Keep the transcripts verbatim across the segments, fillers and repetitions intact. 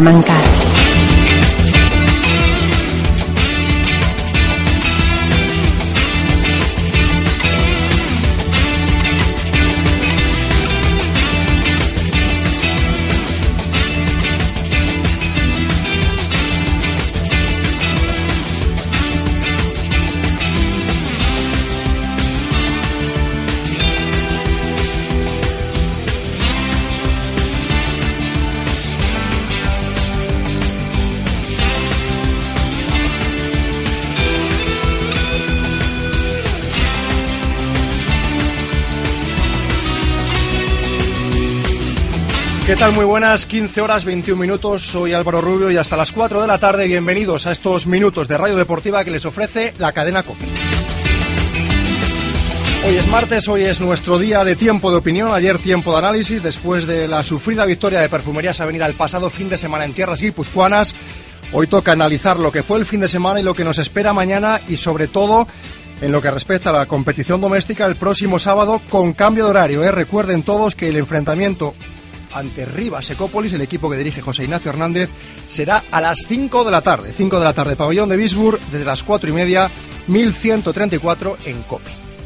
Salamanca. ¿Qué tal? Muy buenas, quince horas veintiún minutos, soy Álvaro Rubio y hasta las cuatro de la tarde bienvenidos a estos minutos de radio deportiva que les ofrece la cadena COPE. Hoy es martes, hoy es nuestro día de tiempo de opinión, ayer tiempo de análisis, después de la sufrida victoria de Perfumerías Avenida el pasado fin de semana en tierras guipuzcoanas. Hoy toca analizar lo que fue el fin de semana y lo que nos espera mañana y sobre todo en lo que respecta a la competición doméstica el próximo sábado con cambio de horario, ¿eh? Recuerden todos que el enfrentamiento ante Rivas Ecópolis, el equipo que dirige José Ignacio Hernández, será a las cinco de la tarde, cinco de la tarde, pabellón de Bisburg, desde las cuatro y media, mil ciento treinta y cuatro en COPE.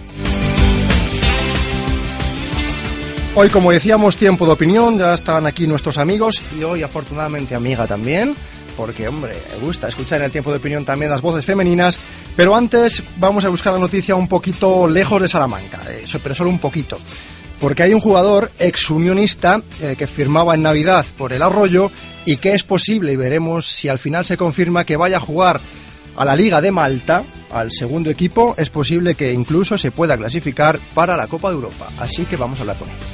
Hoy, como decíamos, tiempo de opinión, ya están aquí nuestros amigos y hoy afortunadamente amiga también, porque hombre, me gusta escuchar en el tiempo de opinión también las voces femeninas, pero antes vamos a buscar la noticia un poquito lejos de Salamanca, eso, pero solo un poquito. Porque hay un jugador exunionista eh, que firmaba en Navidad por el Arroyo y que es posible, y veremos si al final se confirma, que vaya a jugar a la Liga de Malta, al segundo equipo. Es posible que incluso se pueda clasificar para la Copa de Europa. Así que vamos a hablar con él.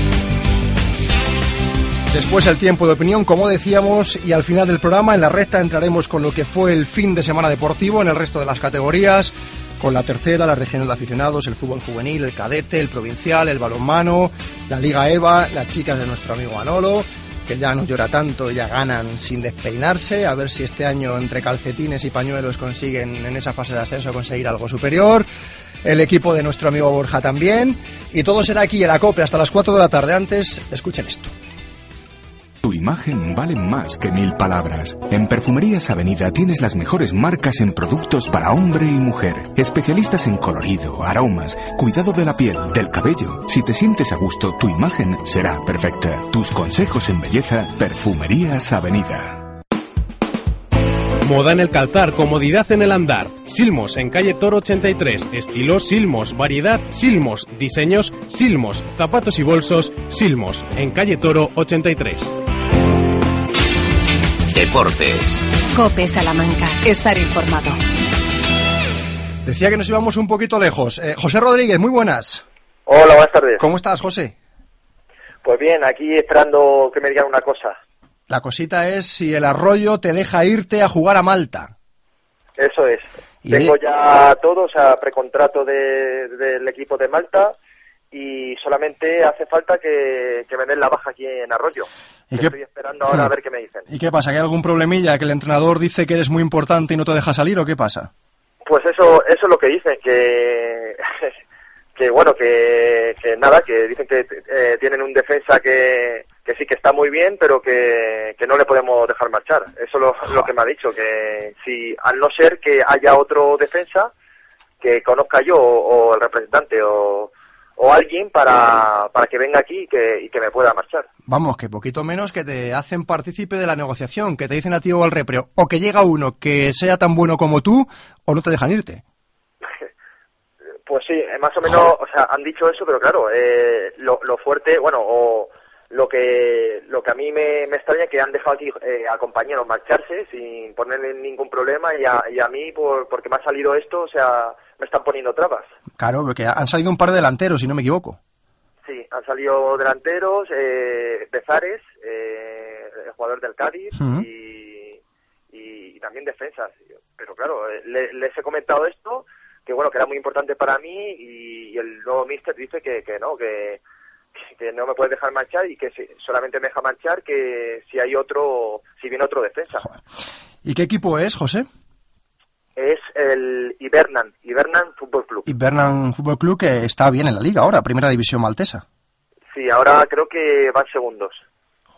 Después el tiempo de opinión, como decíamos, y al final del programa, en la recta, entraremos con lo que fue el fin de semana deportivo en el resto de las categorías, con la tercera, la regional de aficionados, el fútbol juvenil, el cadete, el provincial, el balonmano, la Liga EVA, las chicas de nuestro amigo Manolo, que ya no llora tanto, ya ganan sin despeinarse, a ver si este año entre calcetines y pañuelos consiguen en esa fase de ascenso conseguir algo superior, el equipo de nuestro amigo Borja también, y todo será aquí en la COPE hasta las cuatro de la tarde. Antes, escuchen esto. Tu imagen vale más que mil palabras. En Perfumerías Avenida tienes las mejores marcas en productos para hombre y mujer. Especialistas en colorido, aromas, cuidado de la piel, del cabello. Si te sientes a gusto, tu imagen será perfecta. Tus consejos en belleza, Perfumerías Avenida. Moda en el calzar, comodidad en el andar. Silmos en calle Toro ochenta y tres. Estilo Silmos, variedad Silmos, diseños Silmos, zapatos y bolsos Silmos en calle Toro ochenta y tres. Deportes. COPE Salamanca. Estar informado. Decía que nos íbamos un poquito lejos. Eh, José Rodríguez, muy buenas. Hola, buenas tardes. ¿Cómo estás, José? Pues bien, aquí esperando que me digan una cosa. La cosita es si el Arroyo te deja irte a jugar a Malta. Eso es. ¿Y? Tengo ya todo, o sea, precontrato de, del equipo de Malta y solamente hace falta que, que me den la baja aquí en Arroyo. ¿Y qué? Estoy esperando ahora a ver qué me dicen. ¿Y qué pasa? ¿Que hay algún problemilla? ¿Que el entrenador dice que eres muy importante y no te deja salir o qué pasa? Pues eso eso es lo que dicen, que que bueno, que, que nada, que dicen que eh, tienen un defensa que, que sí que está muy bien, pero que, que no le podemos dejar marchar. Eso es lo, lo que me ha dicho, que si al no ser que haya otro defensa que conozca yo o, o el representante o, o alguien para, para que venga aquí y que, y que me pueda marchar. Vamos, que poquito menos que te hacen partícipe de la negociación, que te dicen a ti o al repre, o que llega uno que sea tan bueno como tú, o no te dejan irte. Pues sí, más o menos, o sea, han dicho eso, pero claro, eh, lo, lo fuerte, bueno, o lo que lo que a mí me, me extraña es que han dejado aquí eh, a compañeros marcharse sin ponerle ningún problema y a, y a mí, por, porque me ha salido esto, o sea, me están poniendo trabas. Claro, porque han salido un par de delanteros, si no me equivoco. Sí, han salido delanteros, eh, Bezares, eh, el jugador del Cádiz, uh-huh. y, y, y también defensas. Pero claro, eh, le, les he comentado esto, que bueno, que era muy importante para mí, y, y el nuevo míster dice que, que no, que, que no me puede dejar marchar y que si, solamente me deja marchar que si hay otro, si viene otro defensa. ¿Y qué equipo es, José? Es el Hibernan, Hibernan Fútbol Club. Hibernan Fútbol Club, que está bien en la liga ahora, primera división maltesa. Sí, ahora creo que van segundos.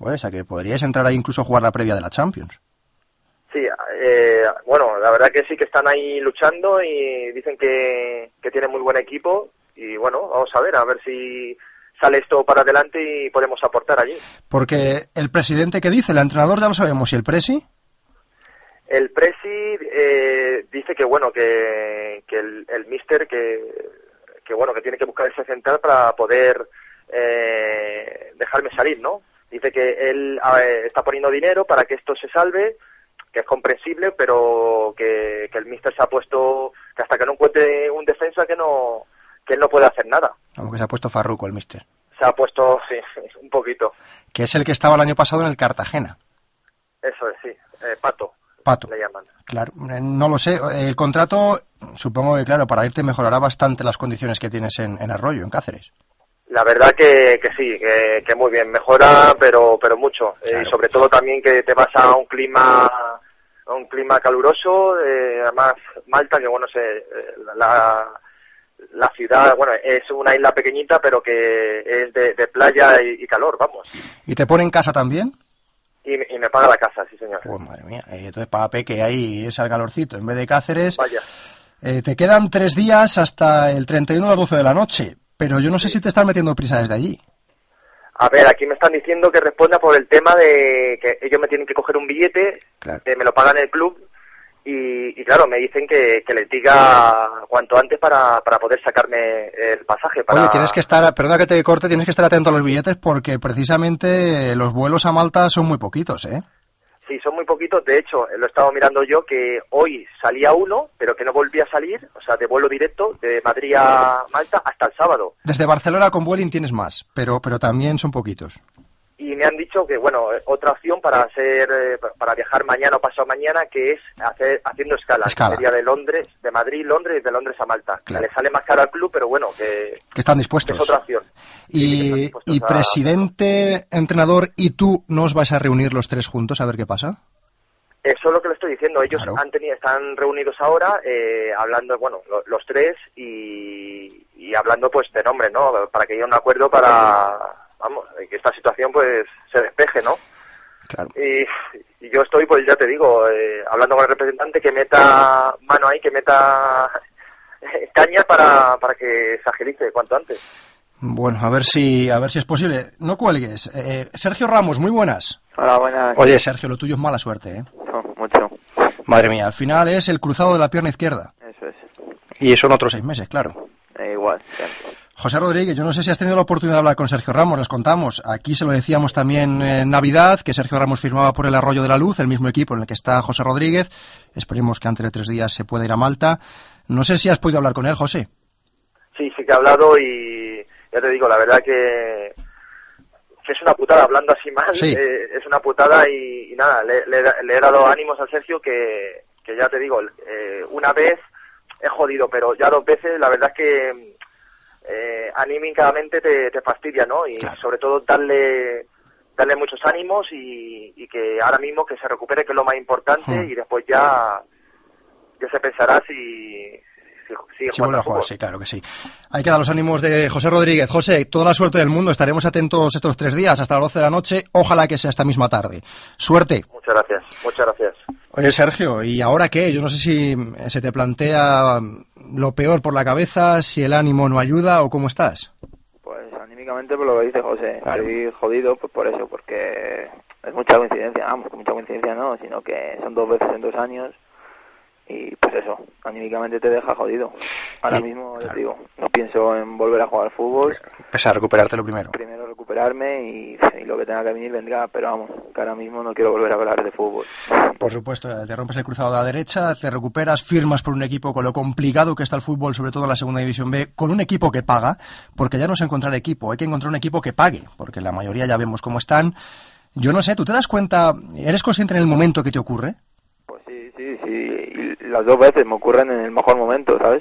Joder, o sea que podríais entrar ahí incluso a jugar la previa de la Champions. Sí, eh, bueno, la verdad que sí que están ahí luchando y dicen que, que tienen muy buen equipo y bueno, vamos a ver, a ver si sale esto para adelante y podemos aportar allí. Porque el presidente, ¿qué dice? El entrenador ya lo sabemos, ¿y el presi? El presi eh, dice que bueno, que, que el, el míster que, que bueno, que tiene que buscar ese central para poder eh, dejarme salir, ¿no? Dice que él eh, está poniendo dinero para que esto se salve, que es comprensible, pero que, que el míster se ha puesto, que hasta que no encuentre un defensa que no que él no puede hacer nada. Aunque se ha puesto farruco el míster. Se ha puesto, sí, un poquito. Que es el que estaba el año pasado en el Cartagena. Eso es, sí, eh, Pato. Pato. Le llaman. Claro, eh, no lo sé. El contrato, supongo que, claro, para irte mejorará bastante las condiciones que tienes en, en Arroyo, en Cáceres. La verdad que, que sí, que, que muy bien, mejora, pero pero mucho. Claro. Eh, y sobre todo también que te vas a un clima a un clima caluroso, eh, además Malta, que bueno, sé, la, la ciudad, bueno, es una isla pequeñita, pero que es de, de playa y, y calor, vamos. ¿Y te pone en casa también? Y, y me paga la casa, sí señor. Pues madre mía, eh, entonces para Peque ahí es el calorcito, en vez de Cáceres. Vaya. Eh, te quedan tres días hasta el treinta y uno a las doce de la noche, pero yo no sé si te están metiendo prisa desde allí. A ver, aquí me están diciendo que responda por el tema de que ellos me tienen que coger un billete, claro. eh, me lo pagan el club y, y claro, me dicen que, que les diga cuanto antes para, para poder sacarme el pasaje. Para... Oye, tienes que estar, perdona que te corte, tienes que estar atento a los billetes porque precisamente los vuelos a Malta son muy poquitos, ¿eh? Sí, son muy poquitos. De hecho, lo he estado mirando yo, que hoy salía uno, pero que no volvía a salir, o sea, de vuelo directo de Madrid a Malta hasta el sábado. Desde Barcelona con Vueling tienes más, pero pero también son poquitos. Y me han dicho que, bueno, otra opción para hacer, para viajar mañana o pasado mañana, que es hacer haciendo escala. Escala. Sería de Londres, de Madrid, Londres, y de Londres a Malta. Claro. Le sale más caro al club, pero bueno, que... Que están dispuestos. Que es otra opción. Y, y presidente, a... entrenador, ¿y tú no os vais a reunir los tres juntos a ver qué pasa? Eso es lo que le estoy diciendo. Ellos claro. han tenido, están reunidos ahora, eh, hablando, bueno, lo, los tres, y, y hablando pues de nombres, ¿no? Para que haya un acuerdo para, vamos, que esta situación pues se despeje, ¿no? Claro. Y, y yo estoy, pues ya te digo, eh, hablando con el representante que meta mano ahí, que meta caña para, para que se agilice cuanto antes. Bueno, a ver si a ver si es posible. No cuelgues. Eh, Sergio Ramos, muy buenas. Hola, buenas. Oye, Sergio, lo tuyo es mala suerte, ¿eh? No, mucho. Madre mía, al final es el cruzado de la pierna izquierda. Eso es. Y son otros seis meses, claro. Eh, igual, sí. José Rodríguez, yo no sé si has tenido la oportunidad de hablar con Sergio Ramos, les contamos. Aquí se lo decíamos también en Navidad, que Sergio Ramos firmaba por el Arroyo de la Luz, el mismo equipo en el que está José Rodríguez. Esperemos que antes de tres días se pueda ir a Malta. No sé si has podido hablar con él, José. Sí, sí que he hablado y ya te digo, la verdad que, que es una putada, hablando así mal, sí. eh, es una putada y, y nada, le, le, le he dado ánimos a Sergio que, que ya te digo, eh, una vez he jodido, pero ya dos veces la verdad es que eh, anímicamente te, te fastidia, ¿no? Y claro. Sobre todo darle darle muchos ánimos y, y que ahora mismo que se recupere, que es lo más importante, hmm. y después ya, ya se pensará si... Sí, sí, vuelve a jugar, sí, claro que sí. Hay que dar los ánimos de José Rodríguez. José, toda la suerte del mundo. Estaremos atentos estos tres días hasta las doce de la noche. Ojalá que sea esta misma tarde. Suerte. Muchas gracias, muchas gracias. Oye, Sergio, ¿y ahora qué? Yo no sé si se te plantea lo peor por la cabeza, si el ánimo no ayuda o cómo estás. Pues anímicamente por lo que dice José. Claro. Estoy jodido pues por eso, porque es mucha coincidencia. Vamos, mucha coincidencia no, sino que son dos veces en dos años. Y pues eso, anímicamente te deja jodido. Ahora sí, mismo, claro. Te digo, no pienso en volver a jugar al fútbol. Empezar a recuperarte lo primero. Primero recuperarme y, y lo que tenga que venir vendrá, pero vamos, que ahora mismo no quiero volver a hablar de fútbol. Por supuesto, te rompes el cruzado de la derecha, te recuperas, firmas por un equipo con lo complicado que está el fútbol, sobre todo en la segunda división B, con un equipo que paga, porque ya no es encontrar equipo, hay que encontrar un equipo que pague, porque la mayoría ya vemos cómo están. Yo no sé, ¿tú te das cuenta, eres consciente en el momento que te ocurre? Pues sí, sí, sí, y las dos veces me ocurren en el mejor momento, ¿sabes?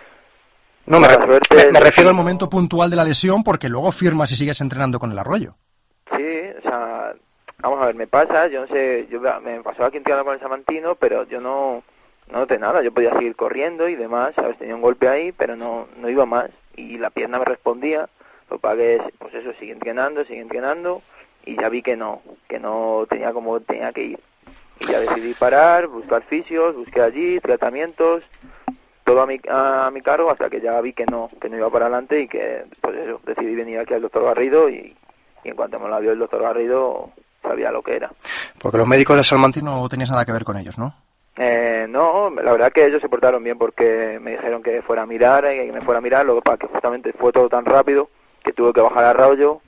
No, me, suerte, me, me refiero al momento puntual de la lesión, porque luego firmas y sigues entrenando con el Arroyo. Sí, o sea, vamos a ver, me pasa, yo no sé, yo me pasó aquí entrenando con el Samantino, pero yo no, no noté nada, yo podía seguir corriendo y demás, ¿sabes? Tenía un golpe ahí, pero no, no iba más, y la pierna me respondía, lo pagué, pues eso, sigue entrenando, sigue entrenando, y ya vi que no, que no tenía como tenía que ir. Y ya decidí parar, buscar fisios, busqué allí, tratamientos, todo a mi, a, a mi cargo, hasta que ya vi que no, que no iba para adelante y que, pues eso, decidí venir aquí al doctor Garrido y, y en cuanto me lo vio el doctor Garrido, sabía lo que era. Porque los médicos de Salmantí no tenías nada que ver con ellos, ¿no? Eh, no, la verdad que ellos se portaron bien porque me dijeron que fuera a mirar, y que me fuera a mirar, lo que pasa que justamente fue todo tan rápido que tuve que bajar a Arroyo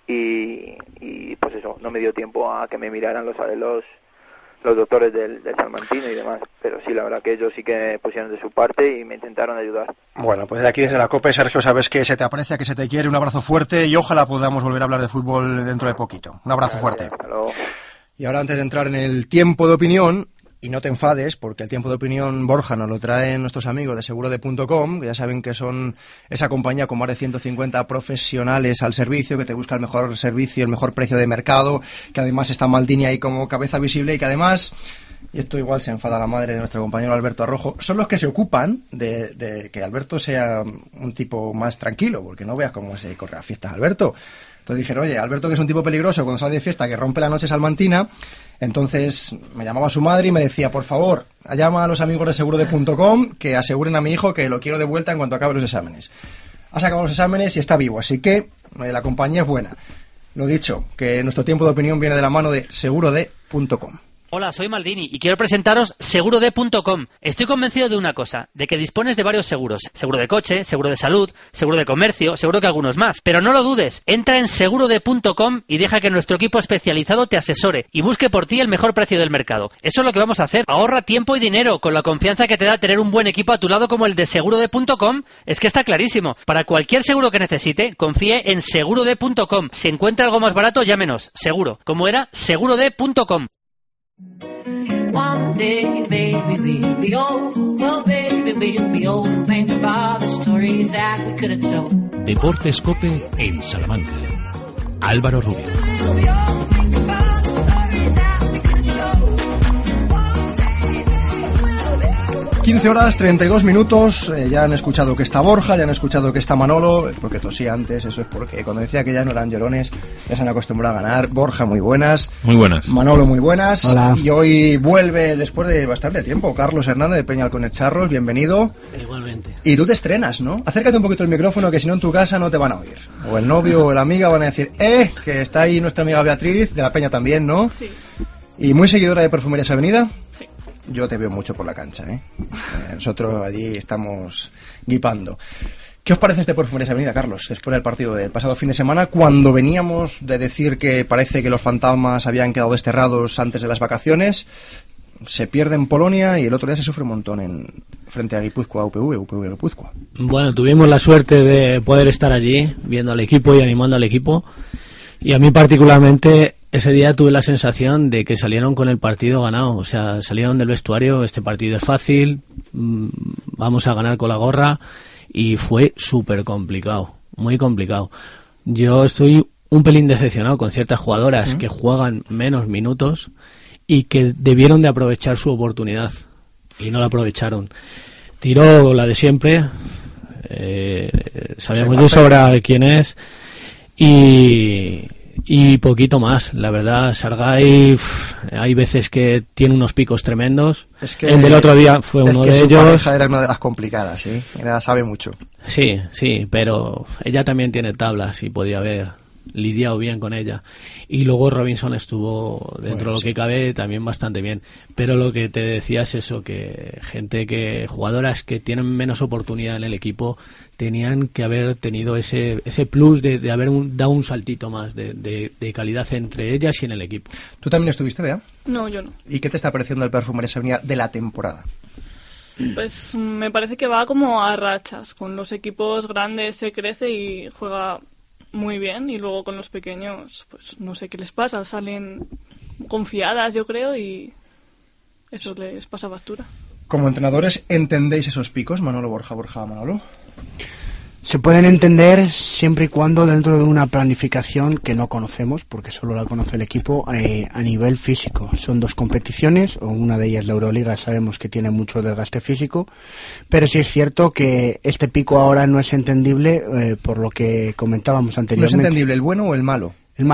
y, y pues eso, no me dio tiempo a que me miraran los los los doctores del, del Salmantino y demás, pero sí, la verdad que ellos sí que pusieron de su parte y me intentaron ayudar. Bueno, pues de aquí desde la COPE, Sergio, sabes que se te aprecia, que se te quiere, un abrazo fuerte y ojalá podamos volver a hablar de fútbol dentro de poquito. Un abrazo fuerte. Hasta luego. Y ahora, antes de entrar en el tiempo de opinión, y no te enfades, porque el tiempo de opinión, Borja, nos lo traen nuestros amigos de seguro de punto com, que ya saben que son esa compañía con más de ciento cincuenta profesionales al servicio, que te busca el mejor servicio, el mejor precio de mercado, que además está Maldini ahí como cabeza visible y que además, y esto igual se enfada la madre de nuestro compañero Alberto Arrojo, son los que se ocupan de, de que Alberto sea un tipo más tranquilo, porque no veas cómo se corre a fiestas Alberto. Entonces dijeron, oye, Alberto, que es un tipo peligroso cuando sale de fiesta, que rompe la noche salmantina. Entonces me llamaba su madre y me decía, por favor, llama a los amigos de seguro de punto com que aseguren a mi hijo que lo quiero de vuelta en cuanto acabe los exámenes. Ha sacado los exámenes y está vivo, así que eh, la compañía es buena. Lo dicho, que nuestro tiempo de opinión viene de la mano de seguro de punto com. Hola, soy Maldini y quiero presentaros seguro de punto com. Estoy convencido de una cosa, de que dispones de varios seguros. Seguro de coche, seguro de salud, seguro de comercio, seguro que algunos más. Pero no lo dudes, entra en seguro de punto com y deja que nuestro equipo especializado te asesore y busque por ti el mejor precio del mercado. Eso es lo que vamos a hacer. Ahorra tiempo y dinero con la confianza que te da tener un buen equipo a tu lado como el de seguro de punto com. Es que está clarísimo. Para cualquier seguro que necesite, confíe en seguro de punto com. Si encuentra algo más barato, llámenos. Seguro. ¿Cómo era? seguro de punto com. One day, baby, we'll be old. Well, baby, we'll be old and think about the stories that we could have told. Deportes COPE en Salamanca. Álvaro Rubio. quince horas, treinta y dos minutos, eh, ya han escuchado que está Borja, ya han escuchado que está Manolo, porque tosía antes, eso es porque cuando decía que ya no eran llorones, ya se han acostumbrado a ganar. Borja, muy buenas. Muy buenas. Manolo, muy buenas. Hola. Y hoy vuelve, después de bastante tiempo, Carlos Hernández de Peñalconet Charros, bienvenido. Igualmente. Y tú te estrenas, ¿no? Acércate un poquito el micrófono, que si no en tu casa no te van a oír. O el novio o la amiga van a decir, eh, que está ahí nuestra amiga Beatriz, de la Peña también, ¿no? Sí. Y muy seguidora de Perfumerías Avenida. Sí. Yo te veo mucho por la cancha, ¿eh? eh nosotros allí estamos guipando. ¿Qué os parece este Perfumerías Avenida, Carlos, después del partido del pasado fin de semana, cuando veníamos de decir que parece que los fantasmas habían quedado desterrados antes de las vacaciones? Se pierde en Polonia y el otro día se sufre un montón en frente a Guipúzcoa, U P V, U P V Guipúzcoa. Bueno, tuvimos la suerte de poder estar allí, viendo al equipo y animando al equipo. Y a mí particularmente ese día tuve la sensación de que salieron con el partido ganado. O sea, salieron del vestuario, este partido es fácil, vamos a ganar con la gorra. Y fue súper complicado, muy complicado. Yo estoy un pelín decepcionado con ciertas jugadoras ¿Mm? que juegan menos minutos y que debieron de aprovechar su oportunidad y no la aprovecharon. Tiró la de siempre, eh, sabemos de sobra quién es y, y poquito más. La verdad, Sargay, uff, hay veces que tiene unos picos tremendos. Es que el del otro día fue uno de su ellos. Pareja era una de las complicadas, ¿sí? Ella sabe mucho. Sí, sí, pero ella también tiene tablas y podía haber lidiado bien con ella. Y luego Robinson estuvo, dentro bueno, de lo sí. que cabe, también bastante bien. Pero lo que te decía es eso, que gente que, jugadoras que tienen menos oportunidad en el equipo, tenían que haber tenido ese ese plus de, de haber un, dado un saltito más de, de, de calidad entre ellas y en el equipo. ¿Tú también estuviste, Bea? No, yo no. ¿Y qué te está pareciendo el Perfumerías Avenida de la temporada? Pues me parece que va como a rachas. Con los equipos grandes se crece y juega muy bien, y luego con los pequeños, pues no sé qué les pasa, salen confiadas, yo creo, y eso les pasa factura. Como entrenadores, ¿entendéis esos picos, Manolo, Borja, Borja, Manolo? Se pueden entender siempre y cuando dentro de una planificación que no conocemos, porque solo la conoce el equipo, eh, a nivel físico. Son dos competiciones, o una de ellas la Euroliga, sabemos que tiene mucho desgaste físico, pero sí es cierto que este pico ahora no es entendible eh, por lo que comentábamos anteriormente. ¿No es entendible el bueno o el malo? El malo.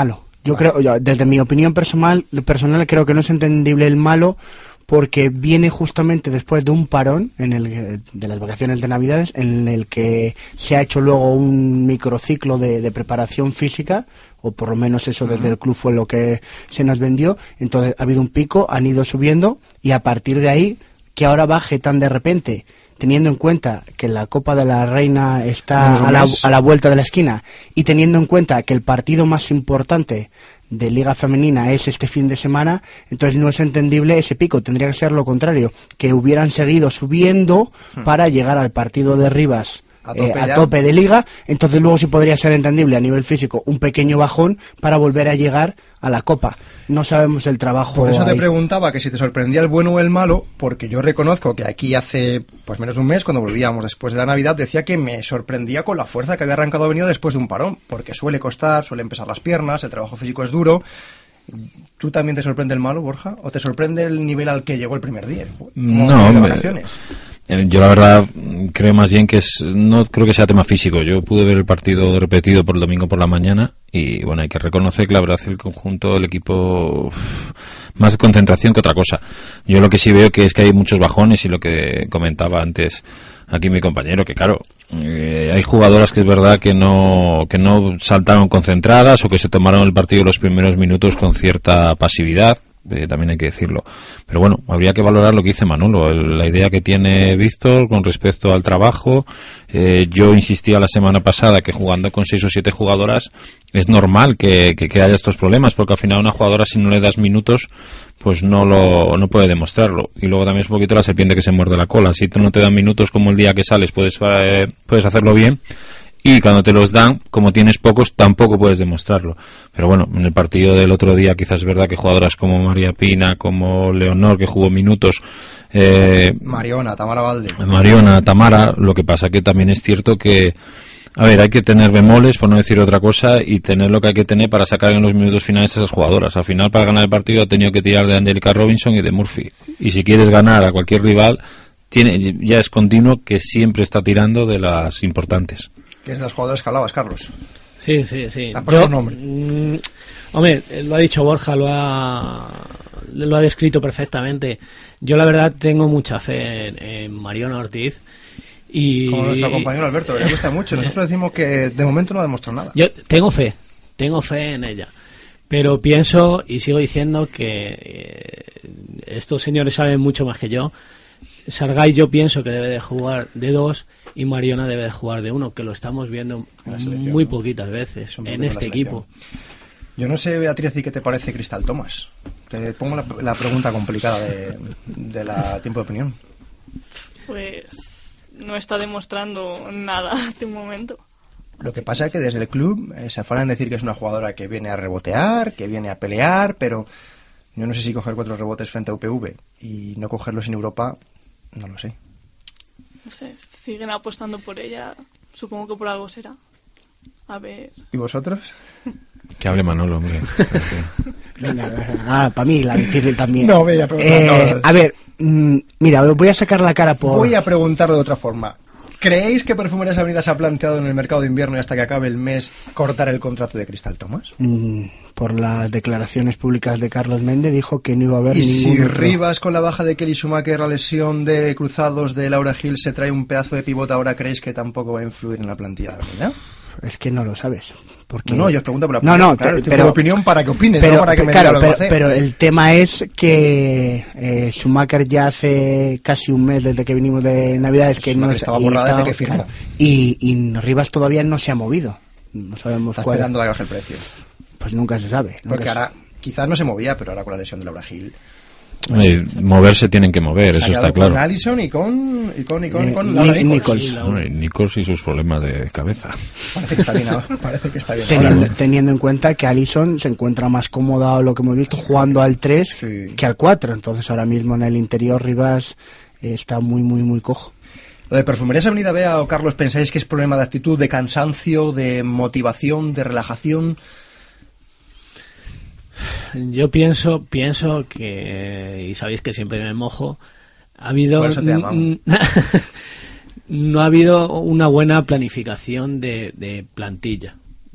Yo vale. creo, yo, desde mi opinión personal, personal, creo que no es entendible el malo, porque viene justamente después de un parón en el de las vacaciones de Navidades, en el que se ha hecho luego un microciclo de, de preparación física, o por lo menos eso desde uh-huh. el club fue lo que se nos vendió. Entonces ha habido un pico, han ido subiendo, y a partir de ahí, que ahora baje tan de repente, teniendo en cuenta que la Copa de la Reina está a la, a la vuelta de la esquina, y teniendo en cuenta que el partido más importante de Liga Femenina es este fin de semana, entonces no es entendible ese pico. Tendría que ser lo contrario, que hubieran seguido subiendo hmm. para llegar al partido de Rivas a tope, eh, a tope de Liga. Entonces luego sí podría ser entendible a nivel físico un pequeño bajón para volver a llegar a la Copa. No sabemos el trabajo. Por eso ahí. Te preguntaba que si te sorprendía el bueno o el malo, porque yo reconozco que aquí hace pues menos de un mes, cuando volvíamos después de la Navidad, decía que me sorprendía con la fuerza que había arrancado a venir después de un parón, porque suele costar, suelen pesar las piernas, el trabajo físico es duro. ¿Tú también te sorprende el malo, Borja? ¿O te sorprende el nivel al que llegó el primer día? No, hombre. Yo la verdad creo más bien que es, no creo que sea tema físico. Yo pude ver el partido repetido por el domingo por la mañana y bueno, hay que reconocer que la verdad el conjunto, el equipo, uff, más concentración que otra cosa. Yo lo que sí veo que es que hay muchos bajones, y lo que comentaba antes aquí mi compañero, que claro, eh, hay jugadoras que es verdad que no que no saltaron concentradas, o que se tomaron el partido los primeros minutos con cierta pasividad. Eh, también hay que decirlo, pero bueno, habría que valorar lo que dice Manolo, el, la idea que tiene Víctor con respecto al trabajo. Eh, yo insistía la semana pasada que jugando con seis o siete jugadoras es normal que, que, que haya estos problemas, porque al final una jugadora, si no le das minutos, pues no lo no puede demostrarlo. Y luego también es un poquito la serpiente que se muerde la cola. Si tú no te dan minutos, como el día que sales puedes eh, puedes hacerlo bien, y cuando te los dan, como tienes pocos, tampoco puedes demostrarlo. Pero bueno, en el partido del otro día quizás es verdad que jugadoras como María Pina, como Leonor, que jugó minutos, eh, Mariona, Tamara Valde, Mariona, Tamara, lo que pasa que también es cierto que, a ver, hay que tener bemoles, por no decir otra cosa, y tener lo que hay que tener para sacar en los minutos finales a esas jugadoras. Al final, para ganar el partido, ha tenido que tirar de Angélica Robinson y de Murphy. Y si quieres ganar a cualquier rival, tiene ya es continuo que siempre está tirando de las importantes. Que es de las jugadoras que hablabas, Carlos. Sí, sí, sí. Yo, nombre. Mm, hombre, lo ha dicho Borja, lo ha lo ha descrito perfectamente. Yo la verdad tengo mucha fe en, en Mariona Ortiz. Y como nuestro compañero Alberto, que le gusta mucho. Nosotros decimos que de momento no ha demostrado nada. Yo tengo fe, tengo fe en ella. Pero pienso y sigo diciendo que eh, estos señores saben mucho más que yo. Sargay yo pienso que debe de jugar de dos y Mariona debe de jugar de uno, que lo estamos viendo muy ¿no? poquitas veces en este equipo. Yo no sé, Beatriz, ¿y qué te parece Cristal Thomas? Te pongo la, la pregunta complicada de, de la tiempo de opinión. Pues no está demostrando nada de momento. Lo que pasa es que desde el club eh, se afanan a decir que es una jugadora que viene a rebotear, que viene a pelear, pero yo no sé si coger cuatro rebotes frente a U P V y no cogerlos en Europa, no lo sé. No sé, siguen apostando por ella, supongo que por algo será. A ver. ¿Y vosotros? Que hable Manolo, hombre. Venga, ah, para mí la difícil también. No, voy a preguntar. Eh, no. A ver, mmm, mira, voy a sacar la cara por... Voy a preguntarlo de otra forma. ¿Creéis que Perfumerías Avenida se ha planteado en el mercado de invierno y hasta que acabe el mes cortar el contrato de Cristal Thomas? Mm, por las declaraciones públicas de Carlos Méndez dijo que no iba a haber ¿Y ningún si otro... Rivas con la baja de Kelly Schumacher, la lesión de cruzados de Laura Gil se trae un pedazo de pivot, ahora creéis que tampoco va a influir en la plantilla de Avenida? Es que no lo sabes. Porque... No, no, yo os pregunto por la opinión. No, no, claro, te, pero, opinión para que opines, pero, no para que me claro, diga lo pero, que hacer. Pero el tema es que eh, Schumacher ya hace casi un mes desde que vinimos de Navidades que Schumacher no estaba borrada desde que firmó. Claro, y, y Rivas todavía no se ha movido. No sabemos Está cuál. esperando a que baje el precio. Pues nunca se sabe. Nunca Porque se... ahora quizás no se movía, pero ahora con la lesión de Laura Gil. Eh, moverse tienen que mover, eso está claro. Con Allison y con y con y con, eh, y con Nichols. Nichols. No, y Nichols y sus problemas de cabeza. Parece que está bien ahora. Parece que está bien teniendo, ahora. teniendo en cuenta que Allison se encuentra más cómoda, lo que hemos visto, jugando al tres sí. que al cuatro. Entonces ahora mismo en el interior Rivas eh, está muy muy muy cojo. Lo de Perfumerías Avenida, Bea o Carlos, ¿pensáis que es problema de actitud, de cansancio, de motivación, de relajación? Yo pienso pienso que, y sabéis que siempre me mojo, ha habido Por eso te llamamos. no ha habido una buena planificación de, de plantilla.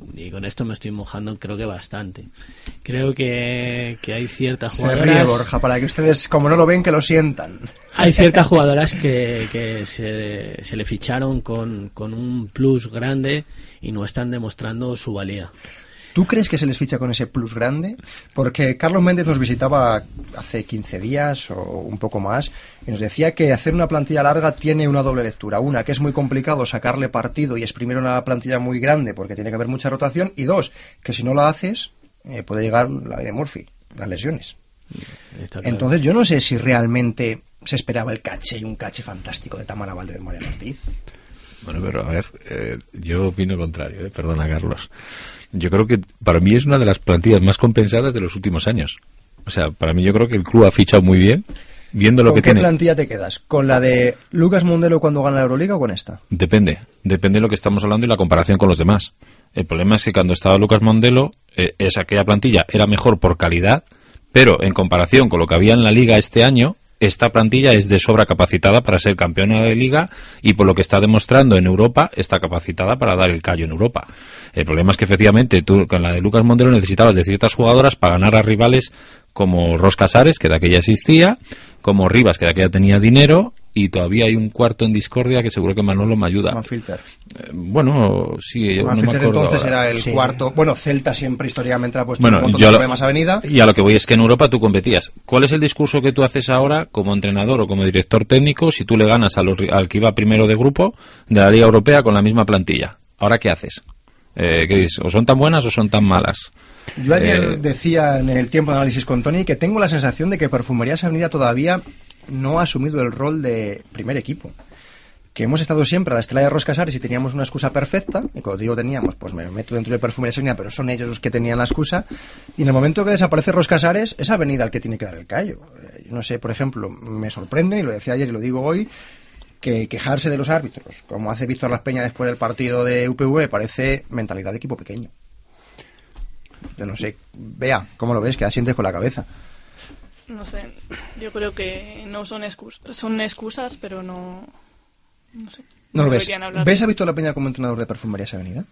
y con esto me estoy mojando creo que bastante. Creo que, que hay ciertas Se jugadoras... ríe Borja, para que ustedes, como no lo ven, que lo sientan. Hay ciertas jugadoras que, que se, se le ficharon con, con un plus grande y no están demostrando su valía. ¿Tú crees que se les ficha con ese plus grande? Porque Carlos Méndez nos visitaba hace quince días o un poco más y nos decía que hacer una plantilla larga tiene una doble lectura. Una, que es muy complicado sacarle partido y exprimir una plantilla muy grande porque tiene que haber mucha rotación. Y dos, que si no la haces eh, puede llegar la ley de Murphy, las lesiones. Claro. Entonces yo no sé si realmente se esperaba el caché y un caché fantástico de Tamara Valde de María Ortiz. Bueno, pero a ver, eh, yo opino contrario, eh, perdona Carlos. Yo creo que para mí es una de las plantillas más compensadas de los últimos años. O sea, para mí yo creo que el club ha fichado muy bien, viendo lo que tiene. ¿Con qué plantilla te quedas? ¿Con la de Lucas Mondelo cuando gana la Euroliga o con esta? Depende, depende de lo que estamos hablando y la comparación con los demás. El problema es que cuando estaba Lucas Mondelo, eh, esa aquella plantilla era mejor por calidad, pero en comparación con lo que había en la Liga este año, esta plantilla es de sobra capacitada para ser campeona de Liga y por lo que está demostrando en Europa está capacitada para dar el callo en Europa. El problema es que efectivamente tú con la de Lucas Mondelo necesitabas de ciertas jugadoras para ganar a rivales como Ros Casares, que de aquella existía, como Rivas, que de aquella tenía dinero, y todavía hay un cuarto en discordia que seguro que Manolo me ayuda. Manfilter. Eh, bueno, sí, yo no me acuerdo entonces ahora. Era el sí. cuarto. Bueno, Celta siempre históricamente ha puesto bueno, un montón de lo, problemas avenida. Y a lo que voy es que en Europa tú competías. ¿Cuál es el discurso que tú haces ahora como entrenador o como director técnico si tú le ganas a los, al que iba primero de grupo de la Liga Europea con la misma plantilla? ¿Ahora qué haces? Eh, ¿Qué dices? ¿O son tan buenas o son tan malas? Yo ayer eh, decía en el tiempo de análisis con Tony que tengo la sensación de que Perfumerías Avenida todavía no ha asumido el rol de primer equipo. Que hemos estado siempre a la estela de Ros Casares y teníamos una excusa perfecta, y cuando digo teníamos, pues me meto dentro de Perfumerías Avenida, pero son ellos los que tenían la excusa, y en el momento que desaparece Ros Casares, es Avenida el que tiene que dar el callo. Yo no sé, por ejemplo, me sorprende, y lo decía ayer y lo digo hoy, que quejarse de los árbitros, como hace Víctor Las Peña después del partido de U P V, parece mentalidad de equipo pequeño. Yo no sé, vea, ¿cómo lo ves? Que asientes con la cabeza. No sé, yo creo que no son excusas, son excusas, pero no, no sé. No, no lo ves. Hablar. ¿Ves a Víctor La Peña como entrenador de Perfumerías Avenida?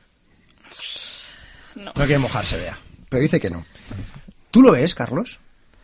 No. No quiere mojarse, vea, pero dice que no. ¿Tú lo ves, Carlos?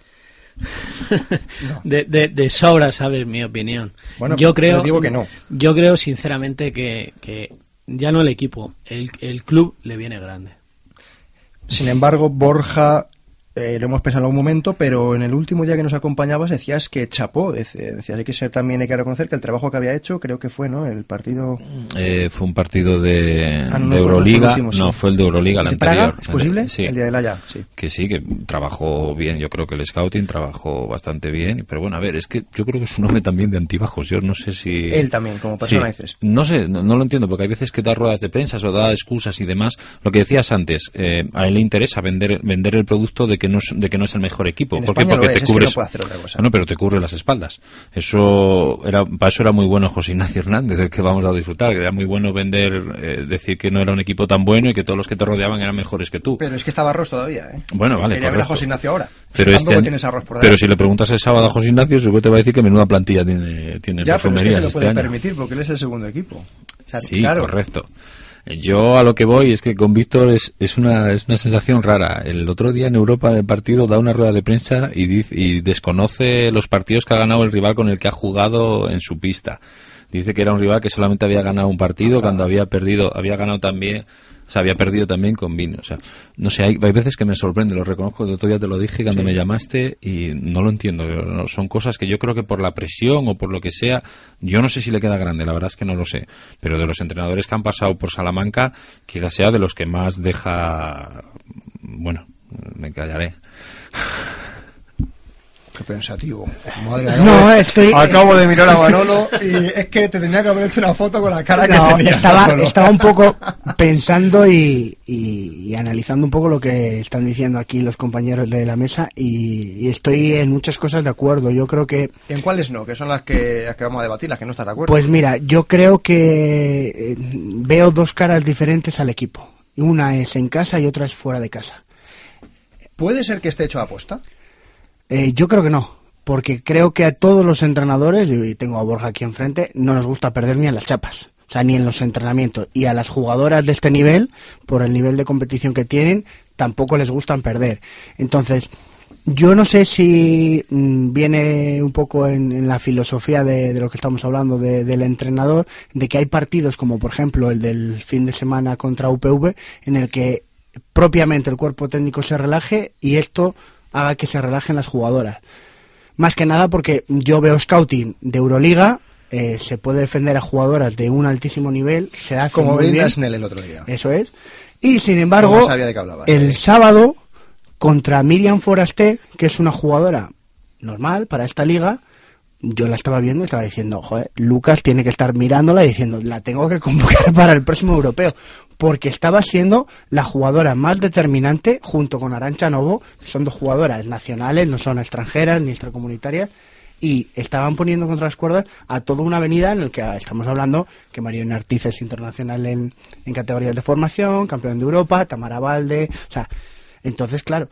No. De, de, de sobra sabes mi opinión. Bueno, yo creo, digo que no. Yo creo sinceramente que, que ya no el equipo, el, el club le viene grande. Sin embargo, Borja, eh, lo hemos pensado en algún momento, pero en el último día que nos acompañabas decías que chapó, decías hay que ser también, hay que reconocer que el trabajo que había hecho, creo que fue, ¿no? El partido... Eh, fue un partido de, ah, no, no de Euroliga, fue, no, sí. no, fue el de Euroliga, el ¿De anterior. Praga? ¿Es posible? Sí. El día de la ya, sí. Que sí, que trabajó bien, yo creo que el scouting trabajó bastante bien, pero bueno, a ver, es que yo creo que es un hombre también de antibajos, yo no sé si... Él también, como persona, sí. dices. No sé, no, no lo entiendo, porque hay veces que da ruedas de prensa o da excusas y demás. Lo que decías antes, eh, a él le interesa vender vender el producto de que no es, de que no es el mejor equipo. En ¿Por qué? España Porque lo te es, cubres... es que no puede hacer otra cosa. No, pero te cubre las espaldas. Eso era, para eso era muy bueno José Ignacio Hernández, del que vamos a disfrutar, que era muy bueno vender, eh, decir que no era un equipo tan bueno y que todos los que te rodeaban eran mejores que tú. Pero es que estaba Arroz todavía, ¿eh? Bueno, vale, quería ver a José Ignacio ahora. Pero, este año, tienes Arroz por pero si le preguntas el sábado a José Ignacio, seguro te va a decir que menuda plantilla tiene, tiene ya, pero es que se lo este puede año. permitir porque él es el segundo equipo. O sea, sí, claro. Correcto. Yo a lo que voy es que con Víctor es, es una es una sensación rara. El otro día en Europa del partido da una rueda de prensa y, dice, y desconoce los partidos que ha ganado el rival con el que ha jugado en su pista. Dice que era un rival que solamente había ganado un partido, cuando había perdido, había ganado también, o sea, había perdido también con Vino. O sea, no sé, hay, hay veces que me sorprende, lo reconozco, el otro día te lo dije cuando sí. me llamaste y no lo entiendo. No, son cosas que yo creo que por la presión o por lo que sea, yo no sé si le queda grande, la verdad es que no lo sé. Pero de los entrenadores que han pasado por Salamanca, quizás sea de los que más deja... Bueno, me callaré. Qué pensativo. Madre mía, no, acabo, estoy... acabo de mirar a Manolo y es que te tenía que haber hecho una foto con la cara no, que tenía. Estaba, estaba un poco pensando y, y, y analizando un poco lo que están diciendo aquí los compañeros de la mesa y, y estoy en muchas cosas de acuerdo. Yo creo que... ¿En cuáles no? Que son las que, las que vamos a debatir, las que no estás de acuerdo. Pues mira, yo creo que eh, veo dos caras diferentes al equipo. Una es en casa y otra es fuera de casa. ¿Puede ser que esté hecho a aposta? Eh, yo creo que no, porque creo que a todos los entrenadores, y tengo a Borja aquí enfrente, no nos gusta perder ni en las chapas. o sea, ni en los entrenamientos. Y a las jugadoras de este nivel, por el nivel de competición que tienen, tampoco les gustan perder. Entonces, yo no sé si mmm, viene un poco en, en la filosofía de, de lo que estamos hablando de, del entrenador, de que hay partidos como por ejemplo el del fin de semana contra U P V, en el que propiamente el cuerpo técnico se relaje y esto haga que se relajen las jugadoras. Más que nada porque yo veo scouting de Euroliga, eh, se puede defender a jugadoras de un altísimo nivel, se hace como muy bien. Snell el otro día. Eso es. Y sin embargo, no sabía de qué hablabas, el eh. sábado contra Miriam Forasté, que es una jugadora normal para esta liga, yo la estaba viendo y estaba diciendo, joder, Lucas tiene que estar mirándola y diciendo, la tengo que convocar para el próximo europeo, porque estaba siendo la jugadora más determinante junto con Arantxa Novo, que son dos jugadoras nacionales, no son extranjeras ni extracomunitarias, y estaban poniendo contra las cuerdas a toda una avenida en la que estamos hablando que Mariona Ortiz es internacional en, en categorías de formación, campeón de Europa, Tamara Valde, o sea, entonces claro,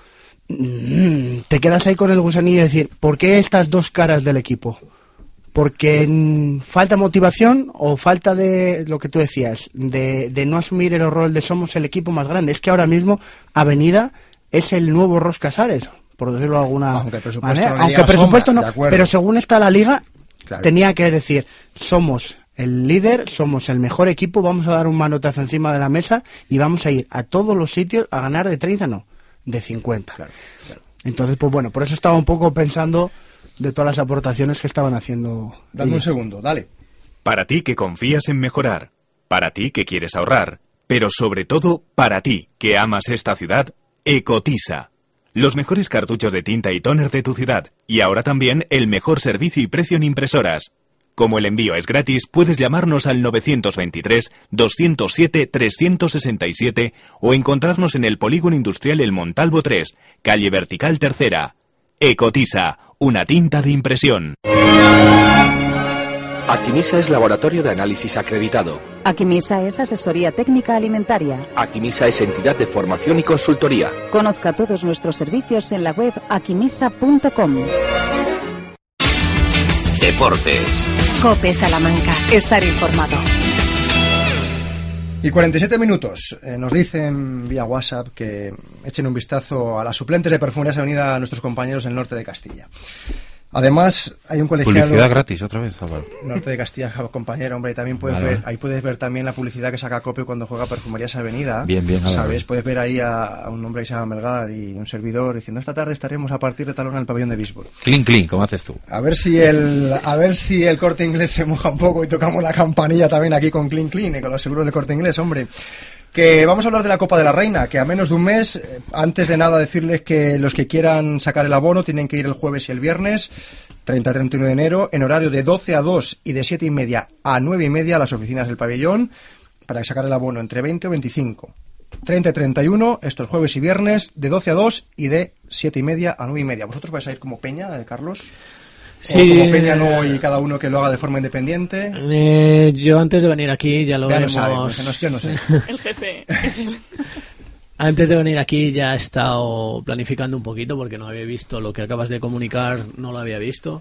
te quedas ahí con el gusanillo de decir, ¿por qué estas dos caras del equipo? ¿Porque mm, falta motivación o falta de lo que tú decías, de, de no asumir el rol de somos el equipo más grande? Es que ahora mismo Avenida es el nuevo Ros Casares, por decirlo de alguna aunque presupuesto manera, no aunque presupuesto sombra, no, pero según está la liga, claro, tenía que decir, somos el líder, somos el mejor equipo, vamos a dar un manotazo encima de la mesa y vamos a ir a todos los sitios a ganar de treinta, no, de cincuenta. Claro, claro. Entonces, pues bueno, por eso estaba un poco pensando de todas las aportaciones que estaban haciendo. Dame un segundo, dale. Para ti que confías en mejorar, para ti que quieres ahorrar, pero sobre todo para ti que amas esta ciudad, Ecotisa. Los mejores cartuchos de tinta y tóner de tu ciudad, y ahora también el mejor servicio y precio en impresoras. Como el envío es gratis, puedes llamarnos al novecientos veintitrés, doscientos siete, trescientos sesenta y siete o encontrarnos en el Polígono Industrial El Montalvo tres, calle Vertical Tercera. Ecotisa, una tinta de impresión. Aquimisa es laboratorio de análisis acreditado. Aquimisa es asesoría técnica alimentaria. Aquimisa es entidad de formación y consultoría. Conozca todos nuestros servicios en la web aquimisa punto com. Deportes. COPE Salamanca. Estar informado. Y cuarenta y siete minutos. Eh, nos dicen vía WhatsApp que echen un vistazo a las suplentes de Perfumerías Avenida a nuestros compañeros del norte de Castilla. Además, hay un colegiado... Publicidad gratis, otra vez, Álvaro. Norte de Castilla, compañero, hombre, y también puedes vale, ver, vale. ahí puedes ver también la publicidad que saca COPE cuando juega Perfumerías Avenida. Bien, bien, Álvaro. ¿Sabes? Puedes ver ahí a, a un hombre que se llama Melgar y un servidor diciendo, esta tarde estaremos a partir de tal hora en el pabellón de béisbol. Clean, clean, como haces tú. A ver si el a ver si el Corte Inglés se moja un poco y tocamos la campanilla también aquí con Clean, clean, y con los seguros del Corte Inglés, hombre. Que vamos a hablar de la Copa de la Reina, que a menos de un mes, eh, antes de nada decirles que los que quieran sacar el abono tienen que ir el jueves y el viernes, treinta y treinta y uno de enero, en horario de doce a dos y de siete y media a nueve y media a las oficinas del pabellón, para sacar el abono entre veinte o veinticinco. treinta y treinta y uno, estos jueves y viernes, de doce a dos y de siete y media a nueve y media. ¿Vosotros vais a ir como Peña, eh, Carlos? Sí, o como Peña no, y cada uno que lo haga de forma independiente. Eh, yo antes de venir aquí ya lo ya hemos... no sabe, no sé, no, yo no sé. El jefe es el... Antes de venir aquí ya he estado planificando un poquito porque no había visto lo que acabas de comunicar, no lo había visto.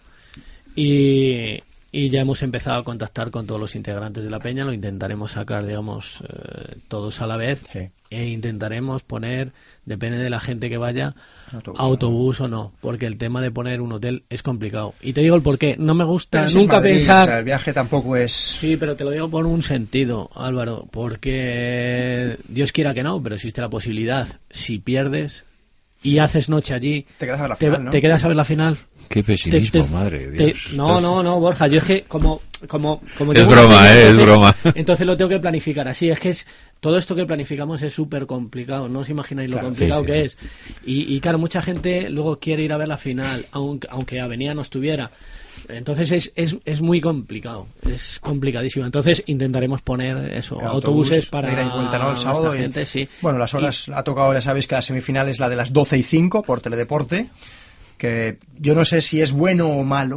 Y, y ya hemos empezado a contactar con todos los integrantes de la peña, lo intentaremos sacar, digamos, eh, todos a la vez, sí. E intentaremos poner, depende de la gente que vaya, autobús, autobús ¿no? o no, porque el tema de poner un hotel es complicado. Y te digo el porqué, no me gusta si nunca Madrid, pensar... O sea, el viaje tampoco es... Sí, pero te lo digo por un sentido, Álvaro, porque Dios quiera que no, pero existe la posibilidad, si pierdes y haces noche allí, te quedas a ver la final, te, ¿no? te quedas a ver la final. Qué pesimismo, te, te, madre de Dios. Te, no, no, no, Borja, yo es que como... como, como es broma, eh, es broma. Entonces lo tengo que planificar así, es que es todo esto que planificamos es súper complicado, no os imagináis lo claro, complicado sí, sí, que sí. es. Y, y claro, mucha gente luego quiere ir a ver la final, aunque, aunque Avenida no estuviera. Entonces es, es, es muy complicado, es complicadísimo. Entonces intentaremos poner eso, el autobuses autobús, para ida y vuelta, ¿no? El sábado gente, y, sí. Bueno, las horas y, ha tocado, ya sabéis que la semifinal es la de las doce y cinco por Teledeporte, que yo no sé si es bueno o malo,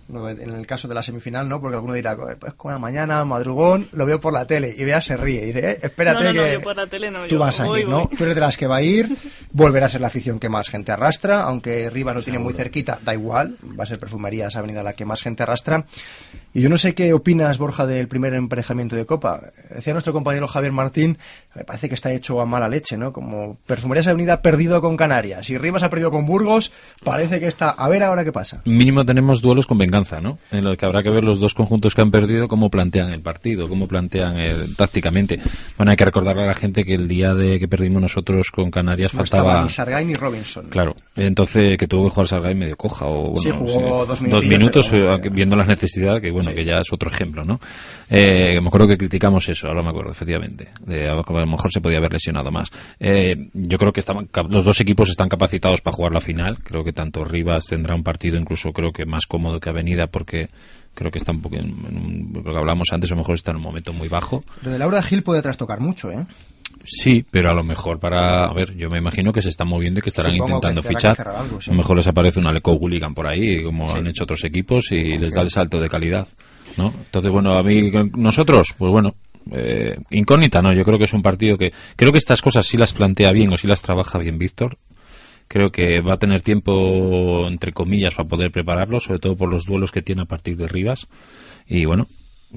en el caso de la semifinal, ¿no? Porque alguno dirá, pues con la mañana, madrugón, lo veo por la tele, y Bea se ríe, y dice, eh, espérate no, no, que no, yo por la tele no, tú yo vas a voy, ir, ¿no? voy. Tú eres de las que va a ir, volverá a ser la afición que más gente arrastra, aunque Rivas no tiene muy cerquita, da igual, va a ser Perfumerías Avenida la que más gente arrastra. Y yo no sé qué opinas, Borja, del primer emparejamiento de Copa. Decía nuestro compañero Javier Martín, me parece que está hecho a mala leche, ¿no? Como Perfumerías Avenida ha perdido con Canarias y Rivas ha perdido con Burgos, parece que está... A ver ahora qué pasa. Mínimo tenemos duelos con venganza, ¿no? En lo que habrá que ver los dos conjuntos que han perdido, cómo plantean el partido, cómo plantean el, tácticamente. Bueno, hay que recordarle a la gente que el día de que perdimos nosotros con Canarias no faltaba... estaba ni Sargay ni Robinson. Claro, entonces que tuvo que jugar Sargay medio coja o... Bueno, sí, jugó sí, dos minutos. Dos minutos, pero, eh, viendo las necesidades, que bueno, sí. que ya es otro ejemplo, ¿no? Eh, me acuerdo que criticamos eso, ahora me acuerdo, efectivamente. De, a lo mejor se podía haber lesionado más. Eh, yo creo que estaban, los dos equipos están capacitados para jugar la final. Creo que tanto Rivas tendrá un partido incluso creo que más cómodo que Avenida porque creo que está un poco en, en un, lo que hablamos antes, a lo mejor está en un momento muy bajo. Lo de Laura Gil puede trastocar mucho, ¿eh? Sí, pero a lo mejor para... A ver, yo me imagino que se están moviendo y que estarán Supongo intentando que fichar. que algo, sí. A lo mejor les aparece una Leco Hooligan por ahí, como sí. han hecho otros equipos, y okay. les da el salto de calidad, ¿no? Entonces, bueno, a mí, nosotros, pues bueno, eh, incógnita, ¿no? Yo creo que es un partido que... Creo que estas cosas sí las plantea bien o sí las trabaja bien Víctor. Creo que va a tener tiempo, entre comillas, para poder prepararlo, sobre todo por los duelos que tiene a partir de Rivas. Y bueno,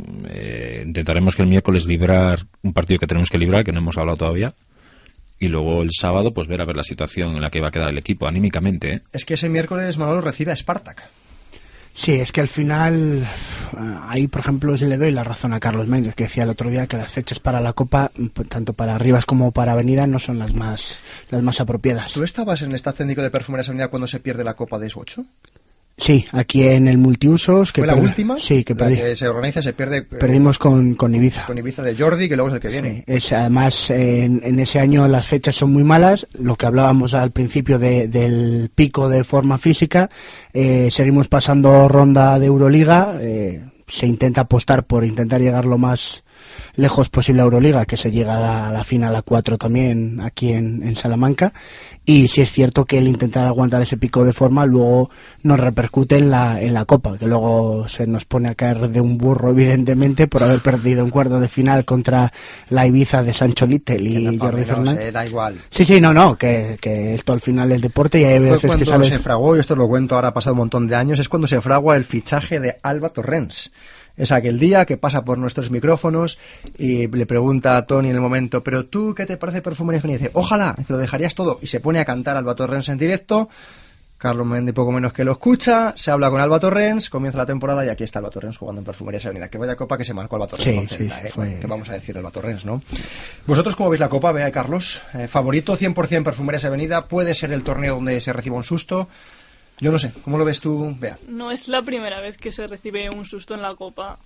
eh, intentaremos que el miércoles librar un partido que tenemos que librar, que no hemos hablado todavía. Y luego el sábado, pues ver a ver la situación en la que va a quedar el equipo, anímicamente, ¿eh? Es que ese miércoles Manolo recibe a Spartak. Sí, es que al final, ahí por ejemplo se le doy la razón a Carlos Méndez, que decía el otro día que las fechas para la Copa, tanto para Rivas como para Avenida, no son las más las más apropiadas. ¿Tú estabas en el staff técnico de Perfumerías Avenida cuando se pierde la Copa de S ocho? Sí, aquí en el multiusos. Que ¿Fue la perdi- última? Sí, que, la perdi- que se organiza, se pierde. Perdimos con, con Ibiza. Con Ibiza de Jordi, que luego es el que viene. Sí, es, además, eh, en, en ese año las fechas son muy malas. Lo que hablábamos al principio de, del pico de forma física. Eh, seguimos pasando ronda de Euroliga. Eh, se intenta apostar por intentar llegar lo más lejos posible a Euroliga, que se llega a la, a la final a cuatro también aquí en, en Salamanca. Y sí es cierto que el intentar aguantar ese pico de forma luego nos repercute en la, en la Copa, que luego se nos pone a caer de un burro, evidentemente, por haber perdido un cuarto de final contra la Ibiza de Sancho Little y Jordi Fernández. Se da igual. Sí, sí, no, no, que, que esto al final es deporte y hay Fue veces que cuando sale... se fraguó, y esto lo cuento ahora, ha pasado un montón de años, es cuando se fragua el fichaje de Alba Torrens. Es aquel día que pasa por nuestros micrófonos y le pregunta a Tony en el momento, ¿pero tú qué te parece Perfumerías Avenida? Y dice, ojalá, y te lo dejarías todo. Y se pone a cantar Alba Torrens en directo. Carlos Méndez poco menos que lo escucha, se habla con Alba Torrens, comienza la temporada y aquí está Alba Torrens jugando en Perfumerías Avenida. Que vaya copa que se marcó Alba Torrens. Sí, contenta, sí, ¿eh? fue... ¿Qué vamos a decir Alba Torrens, no? ¿Vosotros cómo veis la copa, Bea y Carlos? Eh, ¿Favorito cien por ciento Perfumerías Avenida? ¿Puede ser el torneo donde se reciba un susto? Yo no sé, ¿cómo lo ves tú, Bea? No es la primera vez que se recibe un susto en la copa,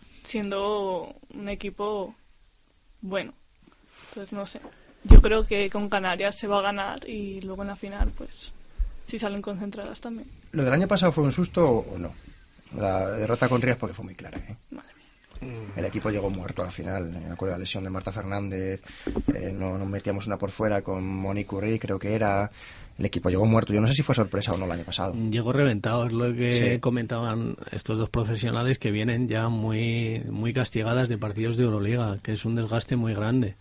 siendo un equipo bueno. Entonces no sé, yo creo que con Canarias se va a ganar y luego en la final pues si salen concentradas también. ¿Lo del año pasado fue un susto o no? La derrota con Rivas porque fue muy clara, ¿eh? Madre mía. El equipo llegó muerto a la final, me acuerdo de la lesión de Marta Fernández, eh, no nos metíamos una por fuera con Monique Curry, creo que era. El equipo llegó muerto. Yo no sé si fue sorpresa o no el año pasado. Llegó reventado, es lo que sí. comentaban estos dos profesionales que vienen ya muy, muy castigadas de partidos de Euroliga, que es un desgaste muy grande.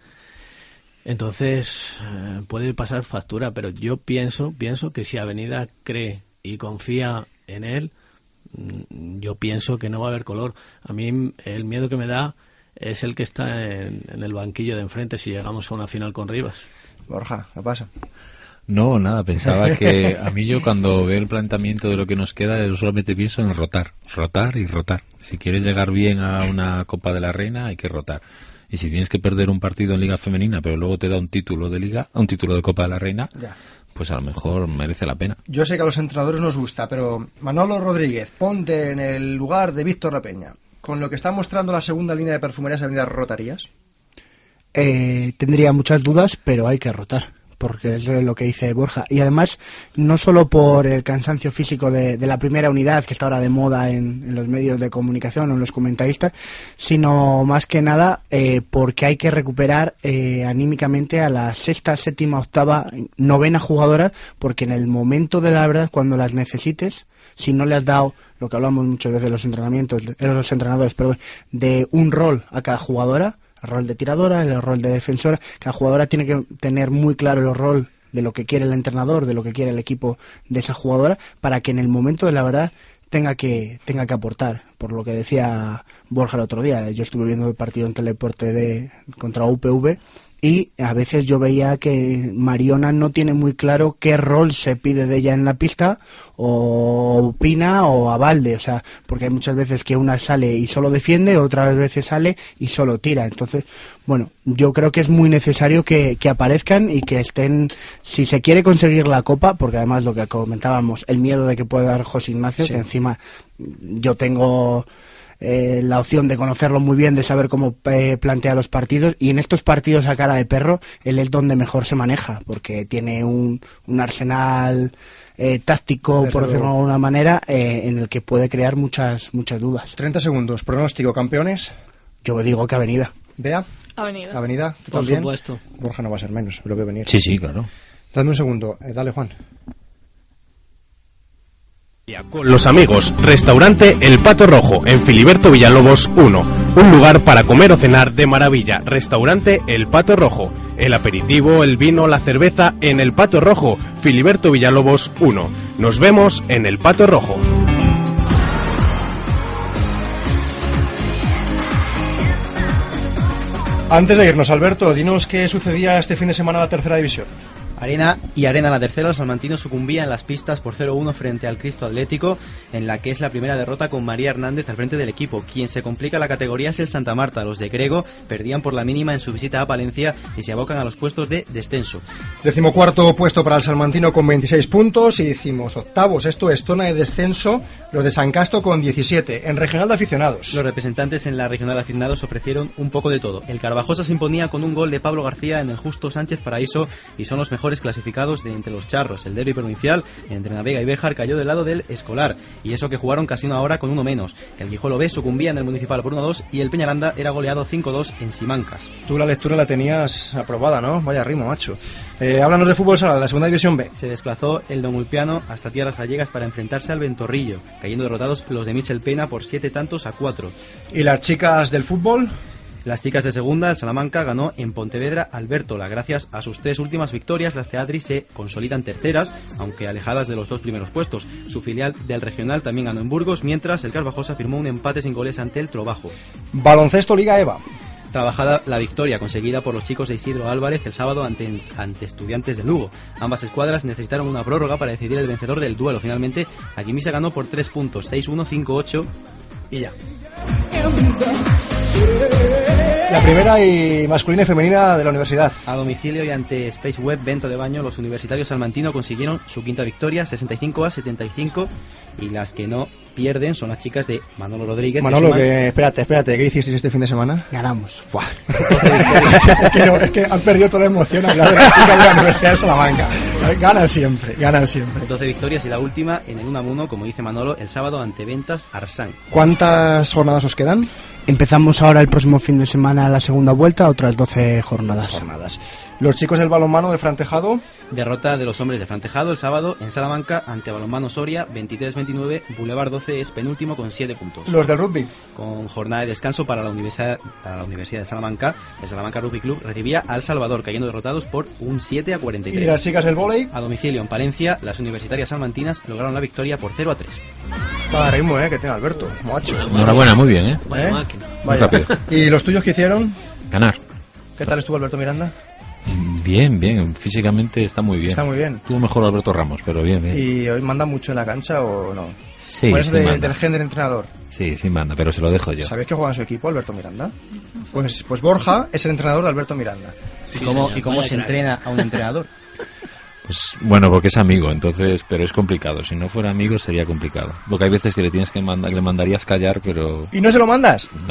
Entonces eh, puede pasar factura, pero yo pienso, pienso que si Avenida cree y confía en él, yo pienso que no va a haber color. A mí el miedo que me da es el que está en, en el banquillo de enfrente si llegamos a una final con Rivas. Borja, ¿qué pasa? No, nada, pensaba que a mí yo cuando veo el planteamiento de lo que nos queda yo solamente pienso en rotar, rotar y rotar. Si quieres llegar bien a una Copa de la Reina hay que rotar. Y si tienes que perder un partido en Liga Femenina pero luego te da un título de Liga, un título de Copa de la Reina, ya. Pues a lo mejor merece la pena. Yo sé que a los entrenadores nos gusta, pero Manolo Rodríguez, ponte en el lugar de Víctor La Peña. Con lo que está mostrando la segunda línea de Perfumerías Avenida, ¿rotarías? Eh, tendría muchas dudas, pero hay que rotar, porque es lo que dice Borja. Y además, no solo por el cansancio físico de, de la primera unidad, que está ahora de moda en, en los medios de comunicación o en los comentaristas, sino más que nada eh, porque hay que recuperar eh, anímicamente a la sexta, séptima, octava, novena jugadora, porque en el momento de la verdad, cuando las necesites, si no le has dado lo que hablamos muchas veces de los entrenamientos, de los entrenadores, perdón, de un rol a cada jugadora, el rol de tiradora, el rol de defensora, cada jugadora tiene que tener muy claro el rol de lo que quiere el entrenador, de lo que quiere el equipo de esa jugadora, para que en el momento de la verdad tenga que tenga que aportar. Por lo que decía Borja el otro día, yo estuve viendo el partido en Teledeporte de contra U P V y a veces yo veía que Mariona no tiene muy claro qué rol se pide de ella en la pista, o Pina o Abalde, o sea, porque hay muchas veces que una sale y solo defiende, otras veces sale y solo tira. Entonces, bueno, yo creo que es muy necesario que, que aparezcan y que estén, si se quiere conseguir la Copa, porque además lo que comentábamos, el miedo de que pueda dar José Ignacio, sí. Que encima yo tengo Eh, la opción de conocerlo muy bien, de saber cómo eh, plantea los partidos, y en estos partidos a cara de perro él es donde mejor se maneja, porque tiene un, un arsenal eh, táctico, Desde por decirlo de alguna manera, eh, en el que puede crear muchas muchas dudas. treinta segundos, pronóstico, campeones. Yo digo que Avenida. Bea. Avenida. Avenida, ¿tú por también? Supuesto. Borja no va a ser menos, lo veo venir. Sí, sí, claro. Dame un segundo, eh, dale Juan. Con los amigos, restaurante El Pato Rojo, en Filiberto Villalobos uno. Un lugar para comer o cenar de maravilla. Restaurante El Pato Rojo. El aperitivo, el vino, la cerveza en El Pato Rojo, Filiberto Villalobos uno. Nos vemos en El Pato Rojo. Antes de irnos, Alberto, dinos qué sucedía este fin de semana en la tercera división. Arena y arena en la tercera, los salmantinos sucumbían en las pistas por cero uno frente al Cristo Atlético, en la que es la primera derrota con María Hernández al frente del equipo. Quien se complica la categoría es el Santa Marta. Los de Grego perdían por la mínima en su visita a Palencia y se abocan a los puestos de descenso. Decimocuarto puesto para el salmantino con veintiséis puntos y decimos octavos, esto es zona de descenso, los de San Casto con diecisiete. En regional de aficionados, los representantes en la regional de aficionados ofrecieron un poco de todo. El Carvajosa se imponía con un gol de Pablo García en el Justo Sánchez Paraíso y son los mejores clasificados de entre los charros. El derbi provincial entre Navega y Béjar cayó del lado del Escolar, y eso que jugaron casi una hora con uno menos. El Guijuelo B sucumbía en el Municipal por uno a dos y el Peñaranda era goleado cinco a dos en Simancas. Tú la lectura la tenías aprobada, ¿no? Vaya ritmo, macho. Eh, háblanos de fútbol sala de la segunda división B. Se desplazó el Don Ulpiano hasta tierras gallegas para enfrentarse al Ventorrillo, cayendo derrotados los de Michel Pena por siete tantos a cuatro. ¿Y las chicas del fútbol? Las chicas de segunda, el Salamanca ganó en Pontevedra al Bértola. Gracias a sus tres últimas victorias, las Teatri se consolidan terceras, aunque alejadas de los dos primeros puestos. Su filial del regional también ganó en Burgos, mientras el Carvajosa firmó un empate sin goles ante el Trobajo. Baloncesto Liga EVA. Trabajada la victoria conseguida por los chicos de Isidro Álvarez el sábado ante, ante Estudiantes de Lugo. Ambas escuadras necesitaron una prórroga para decidir el vencedor del duelo. Finalmente, Aguimisa ganó por tres puntos, seis uno, cinco ocho y ya. La primera y masculina y femenina de la universidad. A domicilio y ante Space Web Vento de Baño, los universitarios salmantinos consiguieron su quinta victoria, sesenta y cinco a setenta y cinco, y las que no pierden son las chicas de Manolo Rodríguez. Manolo, que, que espérate, espérate, ¿qué hicisteis este fin de semana? Ganamos. es, que no, es que han perdido toda la emoción a hablar de las chicas de la Universidad de Salamanca. Ganan siempre, ganan siempre. doce victorias y la última en el uno a uno, como dice Manolo, el sábado ante Ventas Arsán. ¿Cuántas jornadas os quedan? Empezamos ahora el próximo fin de semana la segunda vuelta, otras doce jornadas. jornadas. Los chicos del balonmano de Frantejado. Derrota de los hombres de Frantejado el sábado en Salamanca ante Balonmano Soria, veintitrés veintinueve. Boulevard doce es penúltimo con siete puntos. Los del rugby. Con jornada de descanso para la Universidad, para la Universidad de Salamanca, el Salamanca Rugby Club recibía al Salvador, cayendo derrotados por un siete a cuarenta y tres. ¿Y las chicas del vóley? A domicilio en Palencia, las universitarias salmantinas lograron la victoria por cero a tres. Cada ritmo, eh, que tiene Alberto, macho. Enhorabuena, muy bien, eh. ¿Eh? Vaya. ¿Y los tuyos qué hicieron? Ganar. ¿Qué tal estuvo Alberto Miranda? Bien, bien, físicamente está muy bien. Está muy bien. Estuvo mejor Alberto Ramos, pero bien, bien. ¿Y hoy manda mucho en la cancha o no? Sí, ¿O es sí de, manda. del gen del entrenador? Sí, sí manda, pero se lo dejo yo. ¿Sabéis que juega en su equipo Alberto Miranda? Pues, pues Borja es el entrenador de Alberto Miranda. ¿Y cómo, ¿y cómo se entrena a un entrenador? Pues bueno, porque es amigo, entonces, pero es complicado. Si no fuera amigo sería complicado. Porque hay veces que le tienes que mandar, le mandarías callar, pero ¿Y no se lo mandas? no.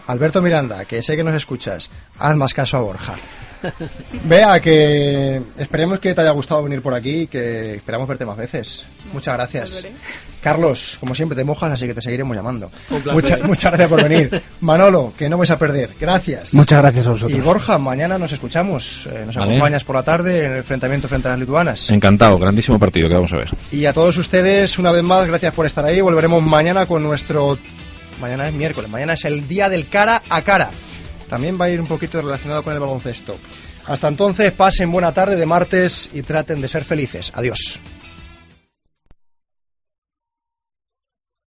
Alberto Miranda, que sé que nos escuchas, haz más caso a Borja. Vea, que esperemos que te haya gustado venir por aquí y que esperamos verte más veces. Muchas gracias. Carlos, como siempre te mojas, así que te seguiremos llamando. Mucha, muchas gracias por venir. Manolo, que no vais a perder. Gracias. Muchas gracias a vosotros. Y Borja, mañana nos escuchamos. Eh, nos vale. acompañas por la tarde en el enfrentamiento frente a las lituanas. Encantado, grandísimo partido que vamos a ver. Y a todos ustedes, una vez más, gracias por estar ahí. Volveremos mañana con nuestro... Mañana es miércoles, mañana es el día del cara a cara. También va a ir un poquito relacionado con el baloncesto. Hasta entonces, pasen buena tarde de martes y traten de ser felices. Adiós.